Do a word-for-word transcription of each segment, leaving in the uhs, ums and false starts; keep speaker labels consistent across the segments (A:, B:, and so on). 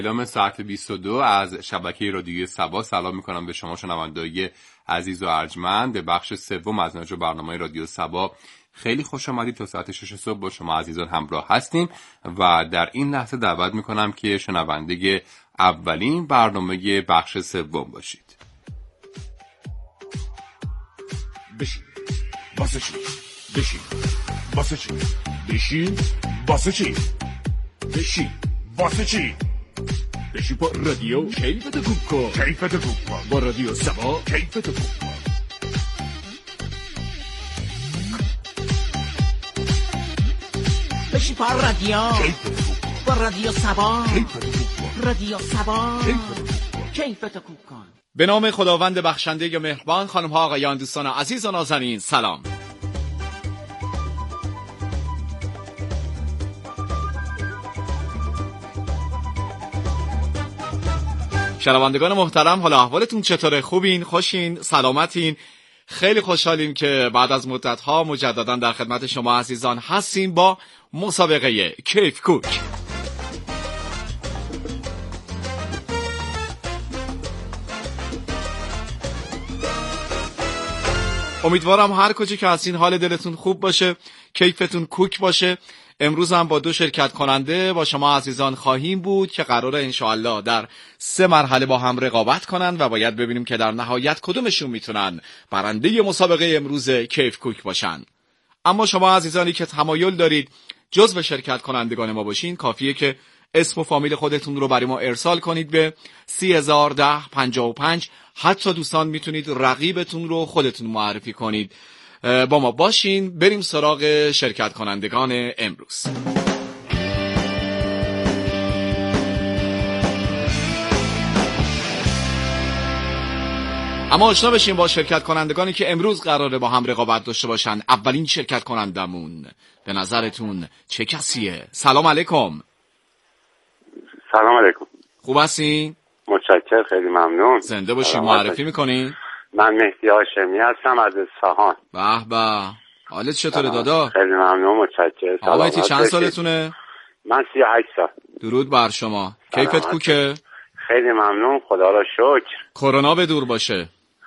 A: اعلام ساعت بیست و دو از شبکه رادیوی صبا. سلام میکنم به شما شنوندگان عزیز و ارجمند. به بخش سوم از نشر برنامه رادیو صبا خیلی خوش آمدید. تا ساعت شش صبح با شما عزیزان همراه هستیم و در این لحظه دعوت میکنم که شنونده اولین برنامه بخش سوم باشید.
B: بشین واسه چی؟ بشین واسه چی؟ بشین واسه چی؟ بشین واسه چی؟ بشین با رادیو کیفت خوب کن. کیفت خوب کن با رادیو صبا. کیفت خوب کن.
C: بشین با رادیو
B: کیفت خوب کن
C: با رادیو صبا.
B: کیفت خوب کن.
C: رادیو صبا
B: کیفت خوب کن.
C: کیفت خوب کن.
D: به نام خداوند بخشنده مهربان. خانم ها آقایان دوستان عزیز و نازنین سلام. شنوندگان محترم، حالا احوالتون چطوره؟ خوبین؟ خوشین؟ سلامتین؟ خیلی خوشحالیم که بعد از مدت‌ها مجددا در خدمت شما عزیزان هستیم با مسابقه کیف کوک. امیدوارم هر کجا که هستین حال دلتون خوب باشه، کیفتون کوک باشه. امروز هم با دو شرکت کننده با شما عزیزان خواهیم بود که قراره انشاءالله در سه مرحله با هم رقابت کنن و باید ببینیم که در نهایت کدومشون میتونن برنده مسابقه امروز کیف کوک باشن. اما شما عزیزانی که تمایل دارید جزو شرکت کنندگان ما باشین، کافیه که اسم و فامیل خودتون رو برای ما ارسال کنید به سی هزار و ده پنجاه و پنج. حتی دوستان میتونید رقیبتون رو خودتون معرفی کنید. با ما باشین. بریم سراغ شرکت کنندگان امروز. اما آشنا بشیم با شرکت کنندگانی که امروز قراره با هم رقابت داشته باشن. اولین شرکت کنندمون به نظرتون چه کسیه؟ سلام علیکم.
E: سلام علیکم.
D: خوب هستین؟
E: متشکرم، خیلی ممنون.
D: زنده باشین. معرفی میکنین؟
E: من مهدی هاشمی هستم از اصفهان.
D: به به. حالت چطوره دادا؟
E: خیلی ممنون، متشکرم.
D: آقا مهدی چند سالتونه؟
E: من سی و هشت سال.
D: درود بر شما. کیفت کوکه؟
E: خیلی ممنون، خدا را شکر.
D: کرونا به دور باشه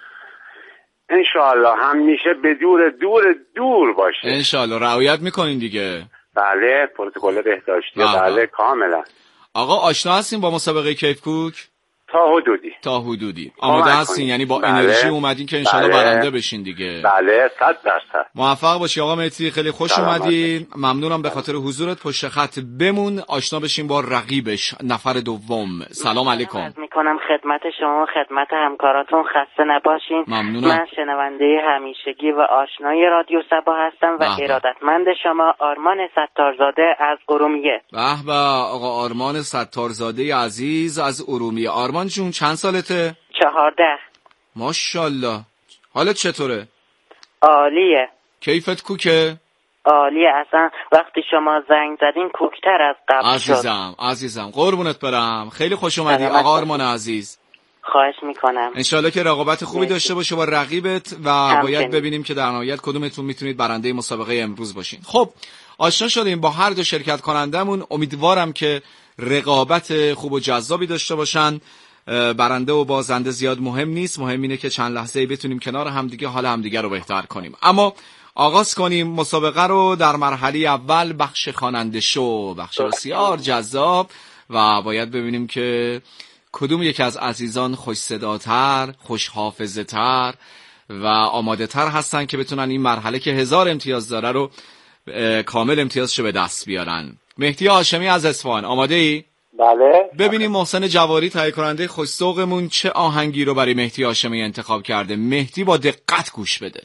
E: انشاءالله، همیشه به دور دور دور باشه
D: انشاءالله. رعایت میکنین دیگه؟
E: بله، پروتکل بهداشتی بله کاملا.
D: آقا آشنا هستین با مسابقه کیف کوک؟
E: تا حدودی
D: تا حدودی آماده هستین؟ یعنی با بله. انرژی اومدین که انشالله بله. برنده بشین دیگه.
E: بله، صد درصد.
D: موفق باشی آقا مهدی، خیلی خوش اومدین. ممنونم به خاطر حضورت. پشت خط بمون، آشنا بشین با رقیبش، نفر دوم. سلام علیکم.
F: میکنم خدمت شما، خدمت همکاراتون، خسته نباشین.
D: ممنونم.
F: من شنونده همیشگی و آشنای رادیو صبا هستم و ارادتمند شما آرمان ستارزاده از ارومیه.
D: به به آقا آرمان ستارزاده عزیز از ارومیه. آرمان جون چند سالته؟
F: چهارده.
D: ماشاءالله. حالت چطوره؟
F: عالیه.
D: کیفت کوکه؟
F: عالیه. اصلا وقتی شما زنگ زدین کوکتر از قبل
D: عزیزم
F: شد.
D: عزیزم قربونت برم. خیلی خوش اومدی آقا آرمان عزیز.
F: خواهش میکنم.
D: انشالله که رقابت خوبی داشته باشه با رقیبت و
F: همچنین.
D: باید ببینیم که در نهایت کدومتون میتونید برنده مسابقه امروز باشین. خب آشنا شدیم با هر دو شرکت کنندمون. امیدوارم که رقابت خوب و جذابی داشته باشن. برنده و بازنده زیاد مهم نیست، مهم اینه که چند لحظه بتونیم کنار همدیگه حال همدیگه رو بهتر کنیم. اما آغاز کنیم مسابقه رو در مرحله اول، بخش خواننده شو، بخش بسیار جذاب و باید ببینیم که کدوم یکی از عزیزان خوش صداتر، خوش حافظه تر و آماده تر هستن که بتونن این مرحله که هزار امتیاز داره رو کامل امتیازشو به دست بیارن. مهدی هاشمی از اصفهان، آماده ای؟
E: بله.
D: ببینیم محسن جواری تهیه کننده خوش ذوقمون چه آهنگی رو برای مهدی هاشمی انتخاب کرده. مهدی با دقت گوش بده.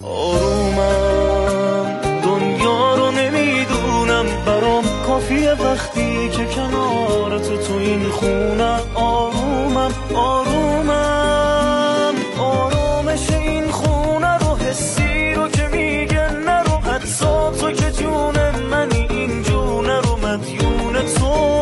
G: آرومم دنیا رو نمیدونم، برام کافیه وقتی که کنار تو تو این خونه. آرومم آرومم آرامش این خونه رو، حسی رو که میگه نرو، حتی تو که جون منی این جونه رو مدیون تو.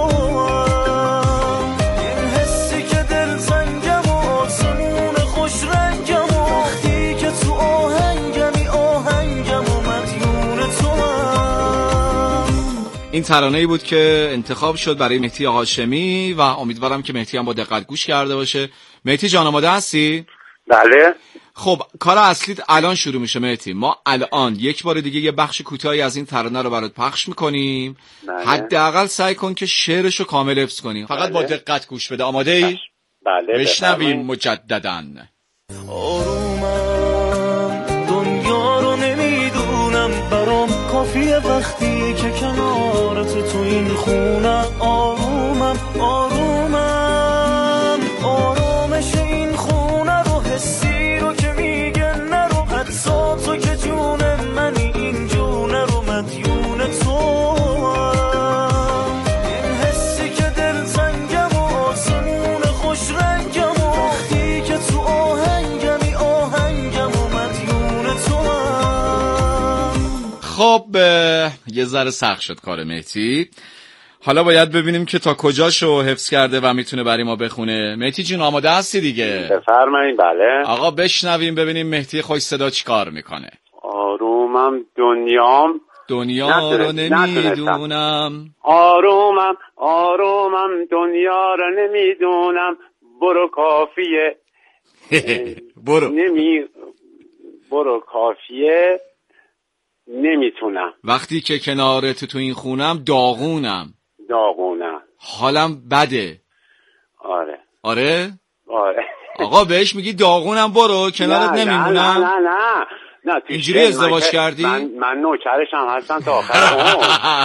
D: این ترانه‌ای بود که انتخاب شد برای مهدی هاشمی و امیدوارم که مهدی هم با دقت گوش کرده باشه. مهدی جان آماده هستی؟
E: بله.
D: خب کار اصلیت الان شروع میشه مهدی. ما الان یک بار دیگه یه بخش کوتاهی از این ترانه رو برات پخش میکنیم.
E: بله.
D: حداقل سعی کن که شعرشو کامل حفظ کنی. فقط
E: بله.
D: با دقت گوش بده. آماده ای؟
E: بله.
D: بشنویم مجدداً.
G: آرومم دنیا رو نمیدونم، برام کافیه وقتی که کنارت تو این خونه. آرومم آرومم آرامش این خونه رو، حسی رو که میگه نرو، حتی تو که جون منی، این جونه رو مدیون تو. این حسی که دل تنگم و آسمون خوش رنگم و وقتی که تو آهنگمی، آهنگم و مدیون تو.
D: خب یه ذره سخت شد کار مهدی. حالا باید ببینیم که تا کجاشو حفظ کرده و میتونه برای ما بخونه. مهدی جون آماده هستی دیگه؟
E: بفرمایید. بله.
D: آقا بشنویم ببینیم مهدی خوش صدا چی کار میکنه.
E: آرومم دنیام
D: دنیا رو نمیدونم.
E: آرومم آرومم دنیا رو نمیدونم، برو کافیه
D: برو
E: نمی برو کافیه نمیتونم،
D: وقتی که کنارت تو این خونم داغونم
E: داغونم،
D: حالم بده.
E: آره
D: آره
E: آره.
D: آقا بهش میگی داغونم برو کنارت
E: نه
D: نمیمونم.
E: نه نه نه نه.
D: اینجوری ازدواج
E: من
D: کردی؟
E: من, من نوکرشم هستم تا آخر عمر.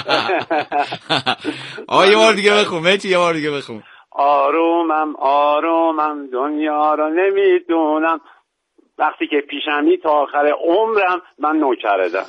D: آقا یه بار دیگه بخون مهدی، یه بار دیگه بخون.
E: آرومم آرومم دنیا رو نمیدونم، وقتی که پیشمی تا آخر عمرم من نوکرتم.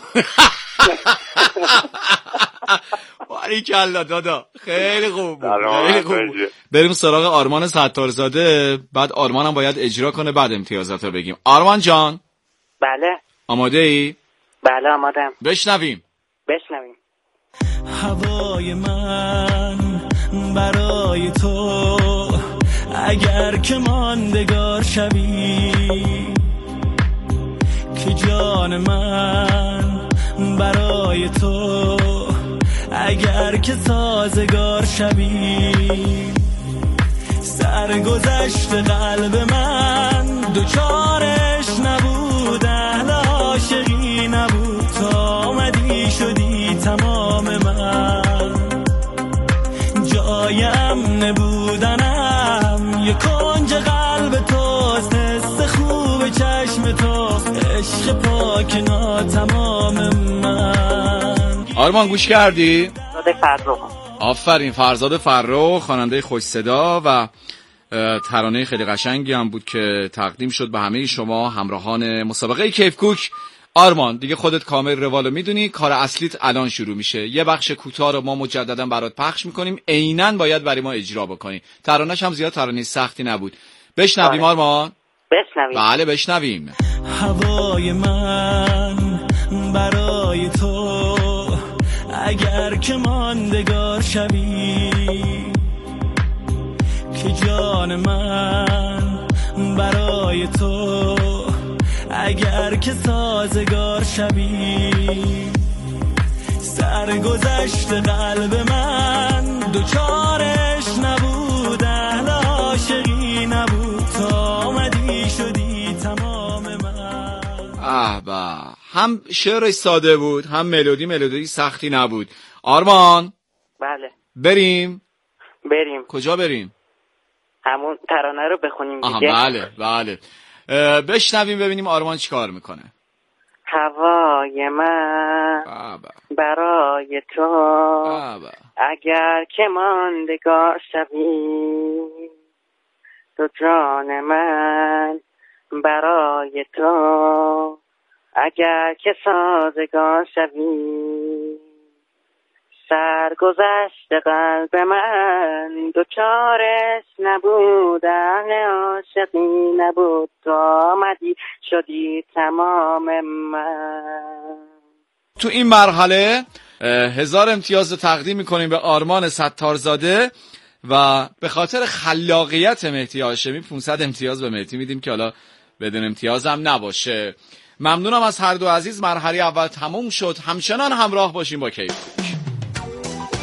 D: باریکلا دادا، خیلی خوب بود.
E: خیلی خوب.
D: بریم سراغ آرمان ستارزاده. بعد آرمان هم باید اجرا کنه، بعد امتیازات رو بگیم. آرمان جان
F: بله.
D: آماده ای؟
F: بله آمادم.
D: بشنویم.
F: بشنویم.
G: هوای من برای تو، اگر که ماندگار شوی، که جان من برای تو، اگر که سازگار شوی. سرگذشت قلب من دوچارش نبود، اهل عاشقی نبود، تا آمدی شدی تمام من. جای امن بودنم یه کنج قلب توست، حس خوب چشم توست، عشق پاک ناتمام من.
D: آرمان گوش کردی؟
F: فرزاد فرخ.
D: آفرین، فرزاد فرخ، خواننده خوش صدا و ترانه خیلی قشنگی هم بود که تقدیم شد به همه شما همراهان مسابقه کیف کوک. آرمان دیگه خودت کامل روالو میدونی، کار اصلیت الان شروع میشه. یه بخش کوتاه رو ما مجددا برات پخش میکنیم، عیناً باید برای ما اجرا بکنی. ترانه‌ش هم زیاد ترانه سختی نبود. بشنویم آرمان؟
F: بشنویم.
D: بله بشنویم.
G: هوای من برای تو، اگر که ماندگار شوی، که جان من برای تو، اگر که سازگار شوی. سرگذشت قلب من دوچارش نبود، اهل عاشقی نبود، تا آمدی شدی تمام من.
D: اه با هم شعرش ساده بود، هم ملودی ملودی سختی نبود. آرمان
F: بله.
D: بریم؟
F: بریم.
D: کجا بریم؟
F: همون ترانه رو بخونیم
D: آها
F: دیگه.
D: بله بله. بشنویم ببینیم آرمان چی کار میکنه.
F: هوای من
D: بابا.
F: برای تو،
D: بابا.
F: اگر که ماندگار شوی، تو جان من برای تو، اگر که سازگار شوی. سرگذشت قلب من دوچارش نبود، اهل عاشقی نبود، تو آمدی شدی تمام من.
D: تو این مرحله هزار امتیاز رو تقدیم میکنیم به آرمان ستارزاده و به خاطر خلاقیت مهدی هاشمی پانصد امتیاز به مهدی میدیم که حالا بدون امتیاز هم نباشه. ممنونم از هر دو عزیز. مرحله اول تموم شد. همچنان همراه باشیم با کیف کوک.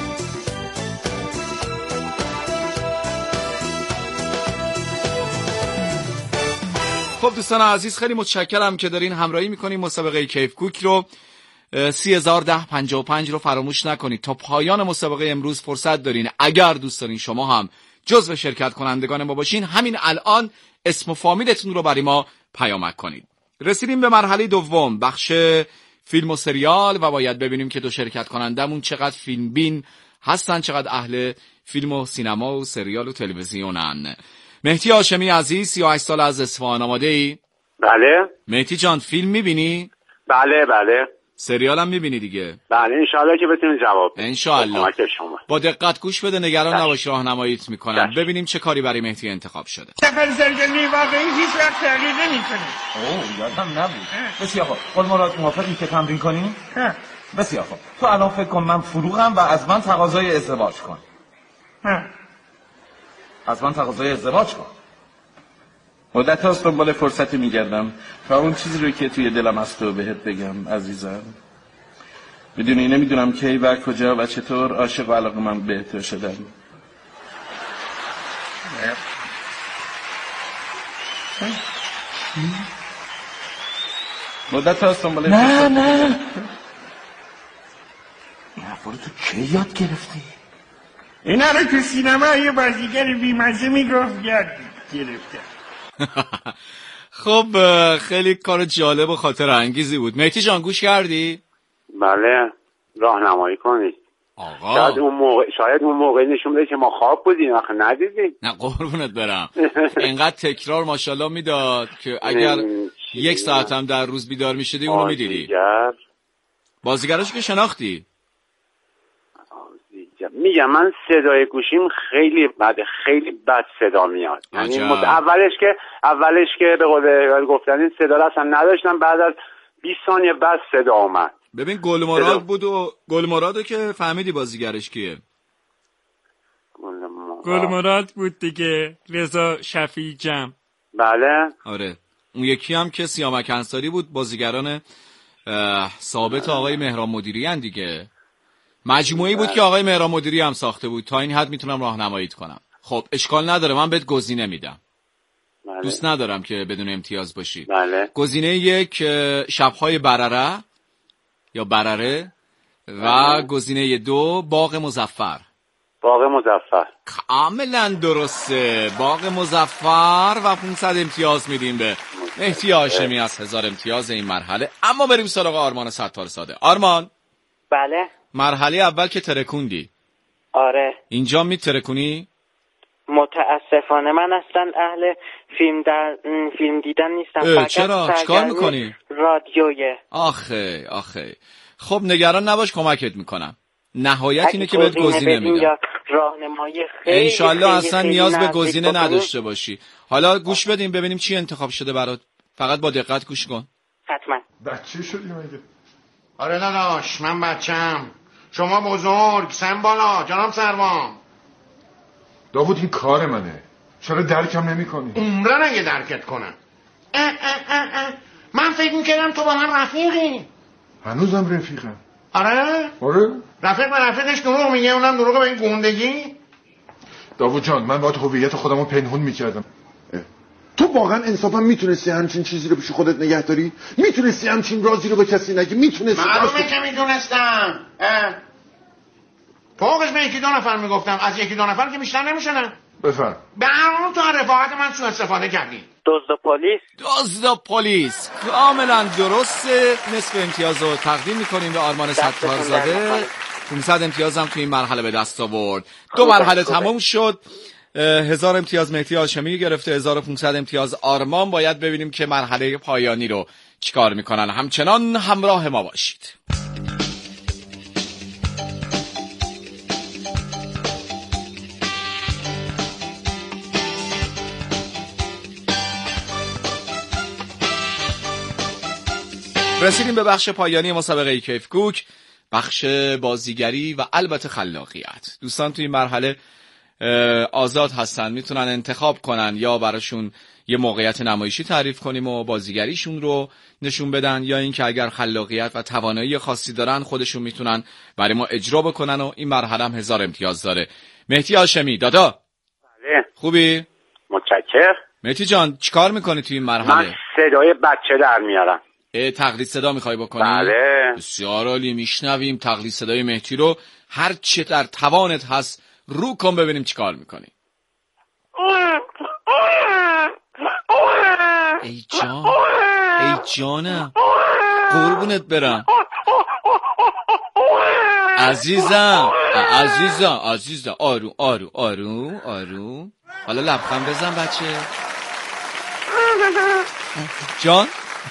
D: خب دوستان عزیز خیلی متشکرم که دارین همراهی میکنین. مسابقه کیف کوک رو سی هزار ده پنجاه و پنج رو فراموش نکنید. تا پایان مسابقه امروز فرصت دارین. اگر دوست دارین شما هم جزو شرکت کنندگان ما باشین، همین الان اسم و فامیلتون رو برای ما پیامک کنید. رسیدیم به مرحله دوم، بخش فیلم و سریال، و باید ببینیم که دو شرکت کنندمون چقدر فیلم بین هستن، چقدر اهل فیلم و سینما و سریال و تلویزیونن. مهدی هاشمی عزیز، سی و هشت سال از اصفهان، آماده ای؟
E: بله.
D: مهدی جان فیلم میبینی؟
E: بله بله.
D: سریال هم میبینی دیگه؟
E: بله انشالله که بتونی جواب بدی.
D: انشالله. با دقت گوش بده، نگران نباش، راهنماییت میکنم. ببینیم چه کاری برای مهدی انتخاب شده.
H: سفر سرگرمی واقعی هیچ وقت تغییر نمیکنه.
I: اوه یادم نبود. بسیار خوب. قول مراد موافقی که تمرین کنیم؟
H: ها.
I: بسیار خوب. تو الان فکر کن من فروغم و از من تقاضای ازدواج کن.
H: ها.
I: از من تقاضای ازدواج کن. مدت هاست دنبال فرصتی میگردم و اون چیزی رو که توی دلم هست رو بهت بگم عزیزم. بدونی نمیدونم کی و کجا و چطور عاشق و علاقه من به تو شدم. مدت هاست دنبال فرصتی. نه نه این حرفا رو تو کی یاد گرفتی؟
H: اینا رو تو سینما یه بازیگر بیمزه میگفت یاد گرفته.
D: خب خیلی کار جالب و خاطر انگیزی بود. مهدی جان گوش کردی؟
E: بله راهنمایی کنید.
D: آقا
E: شاید اون موقع شاید اون موقع نشون بده که ما خواب بودیم آخه ندیدیم.
D: نه قربونت برم. اینقدر تکرار ماشاءالله میداد که اگر یک ساعت هم در روز بیدار میشدی اونو میدیدی.
E: بازیگر
D: بازیگراشو که شناختی؟
E: میگم من صدای گوشیم خیلی بد خیلی بد صدا میاد. یعنی مد... اولش که اولش که به قول گفتن این صدا اصلا نداشتم، بعد از بیست ثانیه بعد صدا اومد.
D: ببین گل مراد بود و گل مرادو که فهمیدی بازیگرش کیه؟
H: گل مراد بود دیگه، رضا شفیعی جم.
E: بله
D: آره. اون یکی هم که سیامک انصاری بود، بازیگران ثابت آقای مهران مدیری ان دیگه. مجموعی بود که آقای مهران مدیری هم ساخته بود. تا این حد میتونم راهنماییت کنم. خب اشکال نداره، من بهت گزینه میدم. بله. دوست ندارم که بدون امتیاز باشی.
E: بله.
D: گزینه یک شب‌های برره یا برره و بله. گزینه دو باغ مظفر.
E: باغ مظفر.
D: کاملا درسته. باغ مظفر و پانصد امتیاز میدیم به مهدی هاشمی از هزار امتیاز این مرحله. اما بریم سراغ آرمان ستارزاده. آرمان.
F: بله.
D: مرحله اول که ترکوندی.
F: آره.
D: اینجا می ترکونی؟
F: متاسفانه من اصلا اهل فیلم در فیلم دیدن نیستم. فقط
D: چرا؟ چیکار میکنی؟
F: رادیویه.
D: آخه آخه. خب نگران نباش، کمکت میکنم. نهایت اینه که بهت گزینه میدم.
F: راهنمایی خیلی
D: انشالله
F: خیلی
D: اصلا
F: خیلی
D: نیاز به گزینه
F: بکنی.
D: نداشته باشی. حالا گوش بدیم ببینیم چی انتخاب شده برات. فقط با دقت گوش کن.
F: حتما.
B: بچه شدی مگه؟
J: آره داداش من بچم. شما بزرگ سن بالا جناب سروان.
B: داوود این کار منه، چرا درکم نمی کنی؟
J: عمرن اگه درکت کنم. اه اه اه اه. من فکر میکردم تو با من رفیقی.
B: هنوزم رفیقم.
J: آره؟
B: آره؟
J: رفیق به رفیقش دروغ میگه، اونم دروغ به این گوندگی.
B: داوود جان من باید هویت خودم رو پنهون میکردم. تو واقعا انصافا میتونستی همچین چیزی رو پیش خودت نگه داری؟ میتونستی همچین رازی رو به کسی نگی؟ میتونستی؟
J: معلومه که میتونستم. فوقش به یکی دو نفر میگفتم، از یکی دو نفر که بیشتر نمیشدن.
B: بفرم.
J: به هر حال تو از رفاقت من سوء استفاده کردی.
F: دزد پلیس.
D: دزد پلیس کاملا درسته. نصف امتیاز رو تقدیم میکنیم به آرمان ستارزاده. پانصد امتیاز هم تو این مرحله به دست آورد. دو مرحله تمام شد. هزار امتیاز مهدی هاشمی گرفته، هزار و پانصد امتیاز آرمان. باید ببینیم که مرحله پایانی رو چیکار میکنن. همچنان همراه ما باشید. رسیدیم به بخش پایانی مسابقه کیف کوک، بخش بازیگری و البته خلاقیت. دوستان توی این مرحله آزاد هستن، میتونن انتخاب کنن یا براشون یه موقعیت نمایشی تعریف کنیم و بازیگریشون رو نشون بدن، یا اینکه اگر خلاقیت و توانایی خاصی دارن خودشون میتونن برای ما اجرا بکنن و این مرحله هم هزار امتیاز داره. مهدی هاشمی دادا.
E: بله.
D: خوبی؟
E: متشکرم.
D: مهدی جان چیکار میکنی توی این مرحله؟
E: من صدای بچه در میارم.
D: تقلید صدا میخوای بکنی؟
E: بله.
D: بسیار عالی، میشنویم تقلید صدای مهدی رو. هر چه در توانت هست رو کن ببینیم چیکار میکنی. ای جان، ای جانم، قربونت برم عزیزم، عزیزم، عزیزم، آروم آروم آروم آروم. حالا لبخند بزن بچه جان.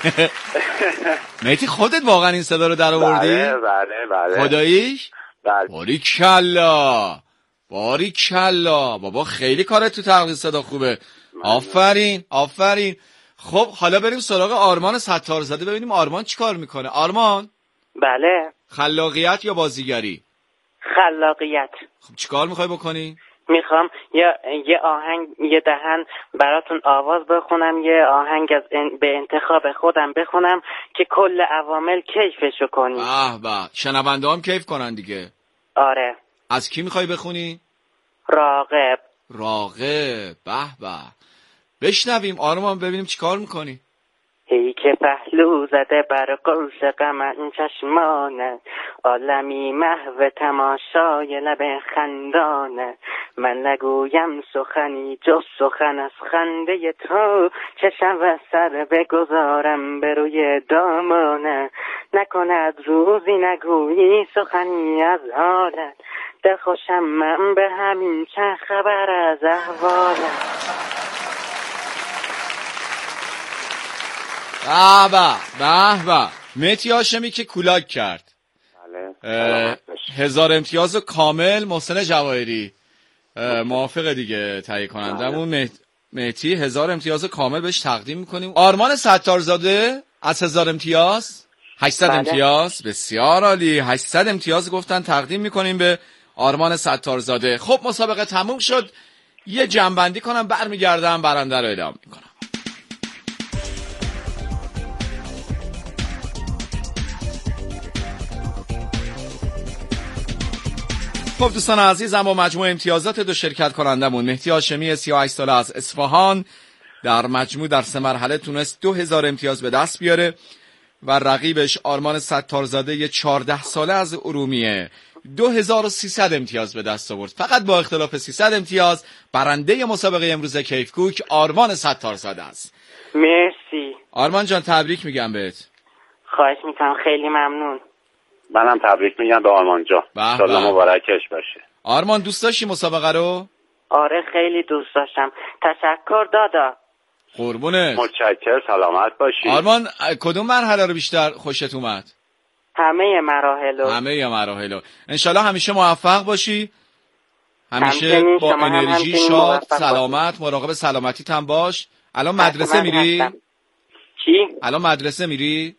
D: مهدی خودت واقعا این صدا رو در آوردی؟
E: بله بله بله.
D: خداییش؟
E: بله.
D: باریکلا باریکلا بابا، خیلی کارت تو تقلید صدا خوبه. آفرین آفرین. خب حالا بریم سراغ آرمان ستارزاده ببینیم آرمان چی کار میکنه. آرمان.
F: بله.
D: خلاقیت یا بازیگری؟
F: خلاقیت.
D: خب چی کار میخوای بکنی؟
F: میخوام یه یه آهنگ یه دهن براتون آواز بخونم، یه آهنگ از ان... به انتخاب خودم بخونم که کل عوامل کیفشو کنی.
D: به به، شنونده هم کیف کنن دیگه.
F: آره.
D: از کی میخوای بخونی؟
F: راغب.
D: راغب. به به، بشنویم آرمان ببینیم چی کار میکنی.
F: ای که پهلو زده بر قرص غمن چشمانه، عالمی محو تماشای لب خندانه، من نگویم سخنی جز سخن از خنده تو، چشم و سر بگذارم به روی دامانه، نکند روزی نگویی سخنی از حالت، دلخوشم من به همین چه خبر از احوالت.
D: به به به. مهدی هاشمی که کولاک کرد.
E: بله.
D: هزار امتیاز کامل. محسن جواهری موافق دیگه تهیه کنندمون. مهدی هزار امتیاز کامل بهش تقدیم میکنیم. آرمان ستارزاده از هزار امتیاز هشتصد
F: بله.
D: امتیاز. بسیار عالی، هشتصد امتیاز گفتن تقدیم میکنیم به آرمان ستارزاده. خب مسابقه تموم شد. یه جنبندی کنم برمیگردم برنده رو اعلام میکنم. خب دوستان عزیز، اما مجموع امتیازات دو شرکت کنندمون مهدی هاشمی سی و هشت ساله از اصفهان در مجموع در سه مرحله تونست دو هزار امتیاز به دست بیاره و رقیبش آرمان ستارزاده چهارده ساله از ارومیه دو هزار و سیصد امتیاز به دست آورد. فقط با اختلاف سیصد امتیاز برنده مسابقه امروز کیف کوک آرمان ستارزاده است.
F: مرسی
D: آرمان جان، تبریک میگم بهت.
F: خواهش میکنم، خیلی ممنون.
E: منم تبریک میگم به آرمان جان. انشالله مبارکش باشه.
D: آرمان دوست داشتی مسابقه رو؟
F: آره خیلی دوست داشتم. تشکر دادا.
D: قربونه.
E: متشکر، سلامت باشی.
D: آرمان کدوم مرحله رو بیشتر خوشت اومد؟
F: همه مراحل.
D: همه مراحل. انشالله همیشه موفق باشی. همیشه با انرژی، شاد، سلامت، مراقب سلامتیت هم باش. الان مدرسه میری؟
F: چی؟
D: الان مدرسه میری؟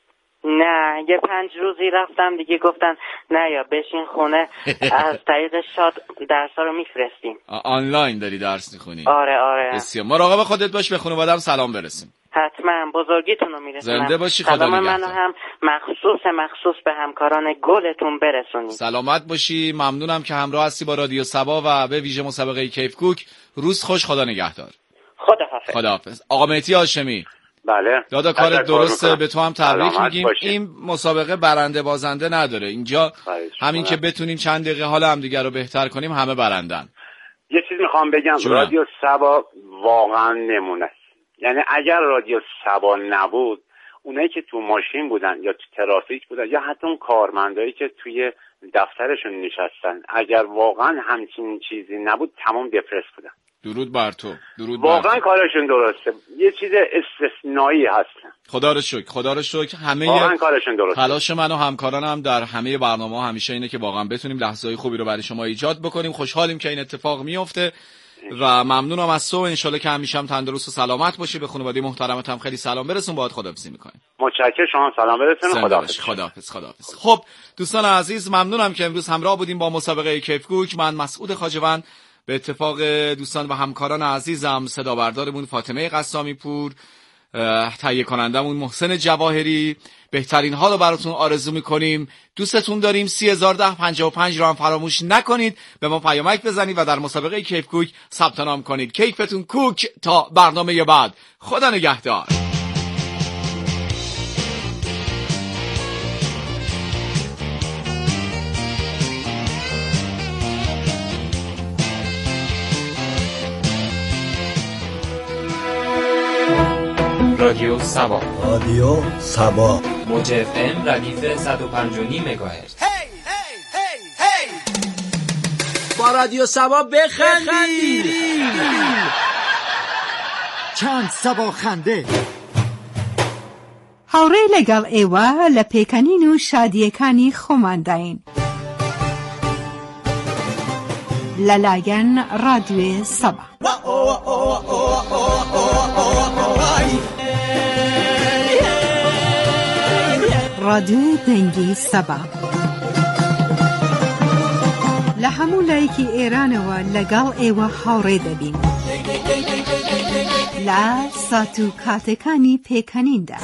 F: نه، یه پنج روزی رفتم دیگه گفتن نه یا بشین خونه. از طریق شاد درسا رو میفرستیم.
D: آنلاین داری درس میخونی؟
F: آره آره.
D: بسیار. مراقب خودت باش، به خانواده‌ام سلام برسیم.
F: حتما، بزرگیتون رو میرسونم.
D: زنده باشی، خدا نگهدار.
F: منو هم مخصوص مخصوص به همکاران گلتون برسونید.
D: سلامت باشی، ممنونم که همراه هستی با رادیو صبا و به ویژه مسابقه کیف کوک. روز خوش، خدا نگهدار.
F: خداحافظ.
D: خداحافظ. آقا مهدی هاشمی.
E: بله.
D: دادا کارت درسته، به تو هم تبریک میگیم.
E: باشید.
D: این مسابقه برنده بازنده نداره. اینجا همین که بتونیم چند دقیقه حال هم دیگه رو بهتر کنیم همه برندن.
E: یه چیز میخوام بگم،
D: جونم.
E: رادیو صبا واقعا نمونه است. یعنی اگر رادیو صبا نبود، اونایی که تو ماشین بودن یا تو ترافیک بودن یا حتی اون کارمندایی که توی دفترشون نشستن، اگر واقعا همچین چیزی نبود تمام دپرس بودن.
D: درود بر تو. درود بر
E: واقعا
D: تو.
E: کارشون درسته. یه چیز استثنایی هستن.
D: خدا رو شکر، خدا رو شکر. همه
E: واقعا کارشون درسته.
D: تلاش من و همکارانم در همه برنامه‌ها همیشه اینه که واقعا بتونیم لحظه‌های خوبی رو برای شما ایجاد بکنیم. خوشحالیم که این اتفاق میفته و ممنونم از تو. ان شاءالله که همیشه هم تندرست و سلامت باشی. به خانواده محترمت هم خیلی سلام برسون. باهات خداحافظی می‌کنیم.
E: متشکرم، شما سلام برسون. خداحافظ.
D: خداحافظ. خداحافظ. خب دوستان عزیز، ممنونم که امروز همراه بودیم با مسابقه کیف کوک. من مسعود خواجه‌وند به اتفاق دوستان و همکاران عزیزم، صدا بردارمون فاطمه قسامی پور تهیه کنندمون محسن جواهری. بهترین ها رو براتون آرزو میکنیم. دوستتون داریم. سی هزار ده پنجاه و پنج رو هم فراموش نکنید به ما پیامک بزنید و در مسابقه کیف کوک ثبت نام کنید. کیفتون کوک. تا برنامه بعد، خدا نگهدار.
K: رادیو سبا،
L: رادیو سبا،
K: موج اف ام ردیف صد و پنج و نیم مگاهرتز.
C: با رادیو سبا بخندید. چند سبا خنده
M: هاوڕێ لەگەڵ ئێوە لە پێکەنین و شادیەکانی خۆمانداین لەلایەن ڕادیۆی سەبا. ڕادیۆی دەنگی سەبا لە هەموو لایەکی ئێرانەوە لەگەڵ ئێوە هاوڕێ دەبین لە سات و کاتەکانی پێکەنیندا.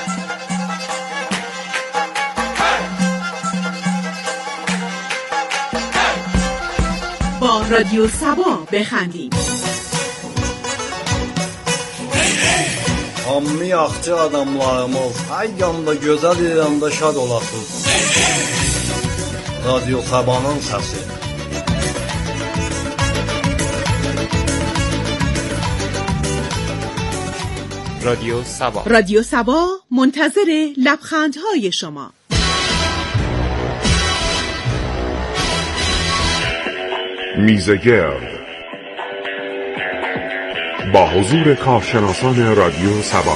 C: با رادیو سبا بخندیم.
L: Hammi yaxşı adamlarımız, hər yanda gözəl, yanda şad olasınız. Radyo Sabah'ın səsi.
K: رادیو سبا.
C: رادیو سبا منتظر لبخندهای شما.
B: میزگرد با حضور کارشناسان رادیو سبا.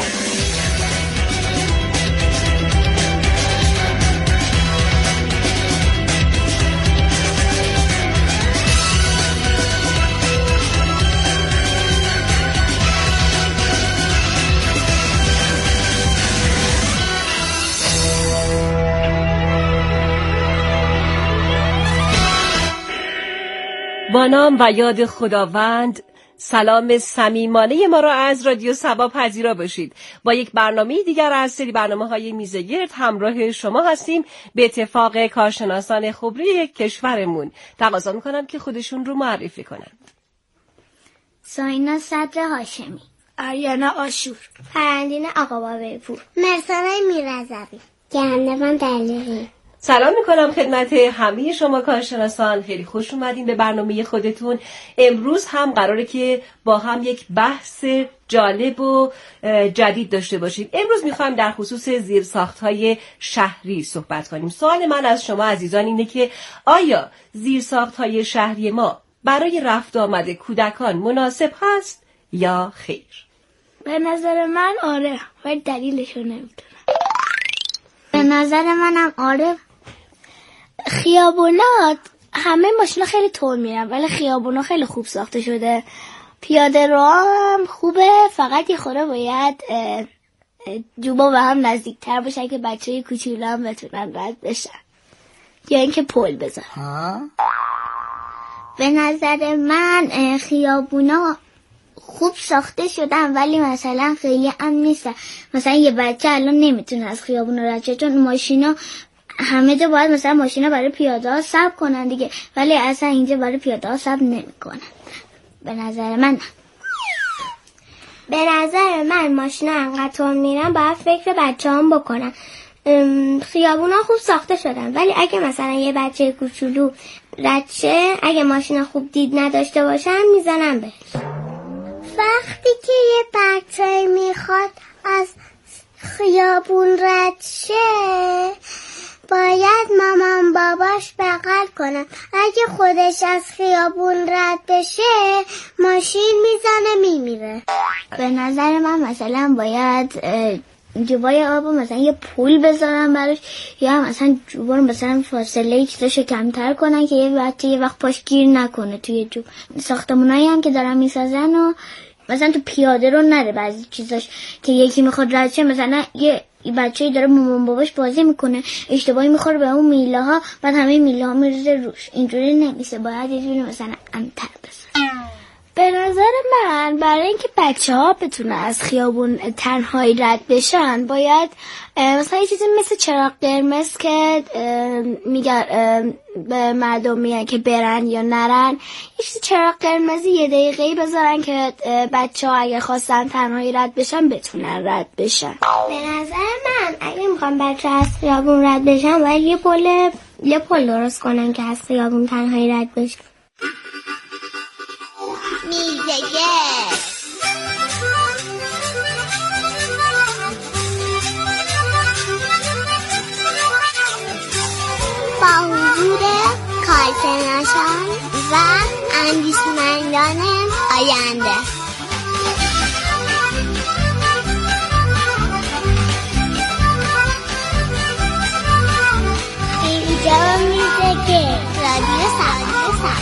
N: با نام و یاد خداوند، سلام صمیمانه ما را از رادیو سبا پذیرا باشید. با یک برنامه دیگر از سری برنامه‌های میزگرد همراه شما هستیم. به اتفاق کارشناسان خبره کشورمون تقاضا می‌کنم که خودشون رو معرفی کنند.
O: ساینا صدر هاشمی، آریانا آشور، پرندین آقابابپور، مرسانه میرزوی، گهندوان دلیقی.
N: سلام میکنم خدمت همه شما کارشناسان. خیلی خوش اومدین به برنامه خودتون. امروز هم قراره که با هم یک بحث جالب و جدید داشته باشیم. امروز میخوایم در خصوص زیرساخت‌های شهری صحبت کنیم. سوال من از شما عزیزان اینه که آیا زیرساخت‌های شهری ما برای رفت آمد کودکان مناسب هست یا خیر؟
O: به نظر من آره، ولی دلیلش رو نمیدونم. به نظر منم آره. خیابونات همه ماشینا خیلی طول میرن ولی خیابونا خیلی خوب ساخته شده. پیاده رو هم خوبه، فقط یه خوره باید جوبا به هم نزدیکتر باشه که بچه کوچولو هم بتونن رد بشن یا اینکه پل بزنن. به نظر من خیابونا خوب ساخته شدن ولی مثلا خیلی امن نیستن. مثلا یه بچه الان نمیتونه از خیابون رد شه چون ماشینا همه جا باید مثلا ماشینا برای پیاده ها صبر کنن دیگه، ولی اصلا اینجا برای پیاده ها صبر نمیکنن. به نظر من به نظر من ماشینا انقدر طول میرن باید فکر بچه هم بکنن. خیابون ها خوب ساخته شدن ولی اگه مثلا یه بچه کوچولو رد شه، اگه ماشینا خوب دید نداشته باشن میزنن بهش. وقتی که یه بچه میخواد از خیابون رد شه باید مامان باباش بغل کنن. اگه خودش از خیابون رد بشه ماشین میزنه میمیره. به نظر من مثلا باید جوبای آب مثلا یه پول بذارن براش یا مثلا جوبا رو مثلا فاصله چیزاشو کمتر کنن که یه بچه یه وقت پاش گیر نکنه توی جوب. ساختمونایی هم که دارن میسازن و مثلا تو پیاده رو نره بعضی چیزاش که یکی میخواد رد شه، مثلا یه بچه‌ای داره مامان باباش بازی میکنه اشتباهی میخوره به اون میله ها بعد همه میله ها میریزه روش. اینجوری نمیشه، باید یه جوری مثلا امتر بزن. به نظر من برای اینکه بچه ها بتونن از خیابون تنهایی رد بشن باید مثلا یه چیزی مثل چراغ قرمز که میگن به مردم میگن که برن یا نرن، یه چیزی چراغ قرمزی یه دقیقه‌ای بذارن که بچه ها اگه خواستن تنهایی رد بشن بتونن رد بشن. به نظر من اگه میخوام بچه ها از خیابون رد بشن باید یه پل یه پل درست کنن که از خیابون تنهایی رد بشن. میزگه با حضور کارشناسان و اندیشمندان آینده. اینجا میزگه رادیو سبا.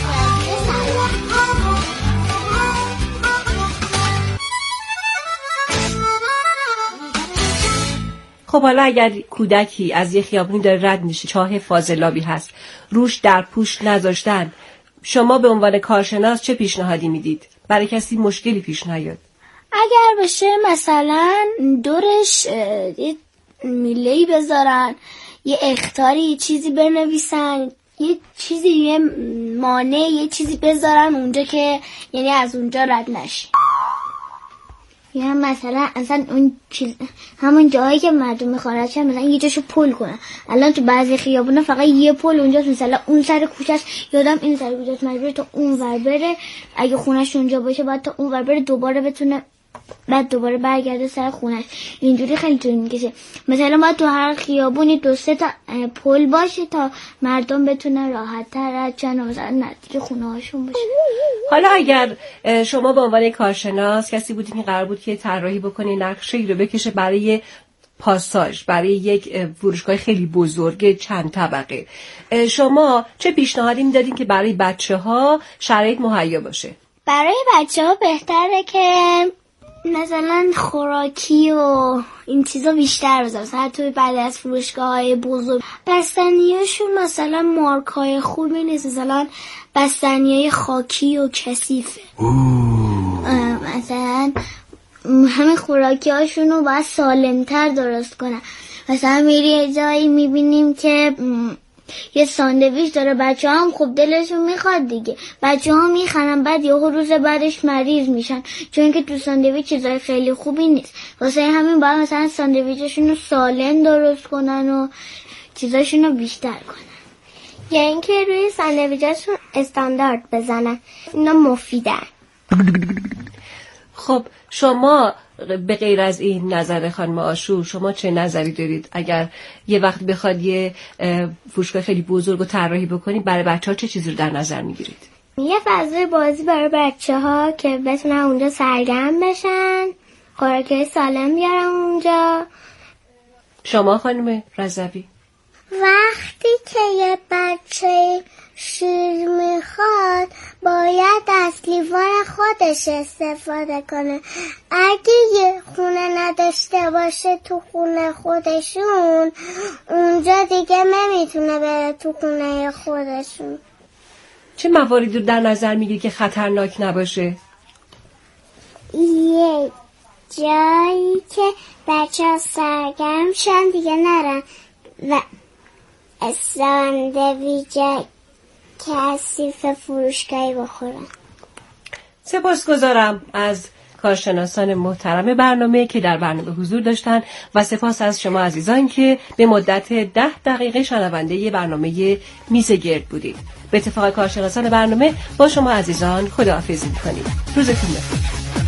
N: خب حالا اگر کودکی از یه خیابونی داره رد میشه، چاه فاضلابی هست، روش در پوش نذاشتن، شما به عنوان کارشناس چه پیشنهادی میدید برای کسی مشکلی پیش نیاد؟
O: اگر بشه مثلا دورش یه میله‌ای بذارن، یه اخطاری، یه چیزی بنویسن، یه چیزی، یه مانع، یه چیزی بذارن اونجا که یعنی از اونجا رد نشی. یا مثلا اصلا اون چیز همون جایی که مردم میخواد چه مثلا یه جاشو پل کنن. الان تو بعضی خیابونا فقط یه پل اونجاست، مثلا اون سر کوچه‌اش یادم این سر کوچه‌اش مجبوره تا اون ور بره، اگه خونه‌ش اونجا باشه بعد تا اون ور بره دوباره بتونه بعد دوباره برگرده سر خونه‌اش. اینجوری خیلی طول میکشه. مثلا باید تو هر خیابونی دو سه تا پل باشه تا مردم بتونن راحت‌تر رد شن و مثلا نزدیک خونه‌هاشون باشه.
N: حالا اگر شما به عنوان کارشناس کسی بودین که قرار بود که طراحی بکنی، نقشه‌ای رو بکشه برای پاساژ، برای یک فروشگاه خیلی بزرگ چند طبقه، شما چه پیشنهادی میدادین که برای بچه‌ها شرایط مهیا باشه؟
O: برای بچه‌ها بهتره که مثلا خوراکی و این چیزا بیشتر بذارن، مثلا توی بعد از فروشگاه‌های بزرگ بستنیاشون مثلا مارک‌های خوبی نیست، مثلا بستنیای خاکی و کثیفه. مثلا همین خوراکی هاشون رو باید سالمتر درست کنن. مثلا میری یه جایی میبینیم که یه ساندویچ داره، بچه هم خوب دلشون میخواد دیگه، بچه ها میخرن، بعد یه روز بعدش مریض میشن چون که تو ساندویچ چیزای خیلی خوبی نیست. واسه همین باید مثلا ساندویچشون رو سالم درست کنن و چیزاشون رو بیشتر کنن، یا یعنی اینکه روی ساندویچشون استاندارد بزنن. اینا مفیدن.
N: خب شما به غیر از این نظر خانم آشور، شما چه نظری دارید اگر یه وقت بخواد یه فروشگاه خیلی بزرگ رو طراحی بکنید، برای بچه‌ها چه چیزی رو در نظر میگیرید؟
O: یه فضای بازی برای بچه‌ها که بتونن اونجا سرگرم بشن، خوراکی سالم بیارن اونجا.
N: شما خانم رضوی؟
O: وقتی که یه بچه شیر میخواد باید از لیوان خودش استفاده کنه. اگه یه خونه نداشته باشه تو خونه خودشون، اونجا دیگه نمیتونه بره تو خونه خودشون.
N: چه مواردی رو در نظر میگیری که خطرناک نباشه؟
O: یه جایی که بچه ها سرگرم شن دیگه نرن و ساندویچ کثیف فروشگاهی بخورن.
N: سپاسگزارم از کارشناسان محترم برنامه که در برنامه حضور داشتن و سپاس از شما عزیزان که به مدت ده دقیقه شنونده برنامه میزگرد بودید. به اتفاق کارشناسان برنامه با شما عزیزان خداحافظی می‌کنیم. روزتون بخیر.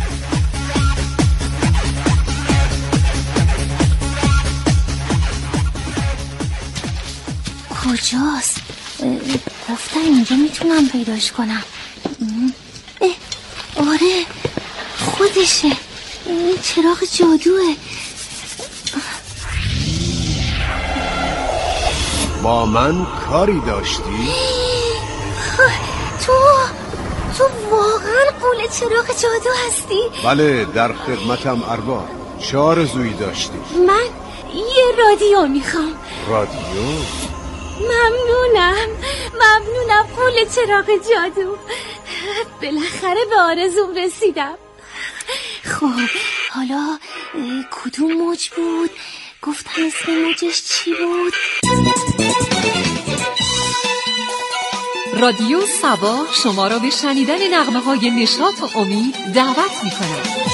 O: کجاست؟ گفتن اینجا میتونم پیداش کنم. اه آره خودشه، این چراغ جادوه.
P: با من کاری داشتی؟
O: تو تو واقعا قول چراغ جادو هستی؟
P: بله در خدمتم ارباب. چه آرزویی داشتی؟
O: من یه رادیو میخوام.
P: رادیو؟
O: ممنونم ممنونم قول چراغ جادو.
Q: بالاخره به آرزوم رسیدم. خب حالا کدوم موج بود؟ گفتم اسم موجش چی بود؟
R: رادیو سبا شما را به شنیدن نغمه‌های نشاط و امید دعوت می‌کند.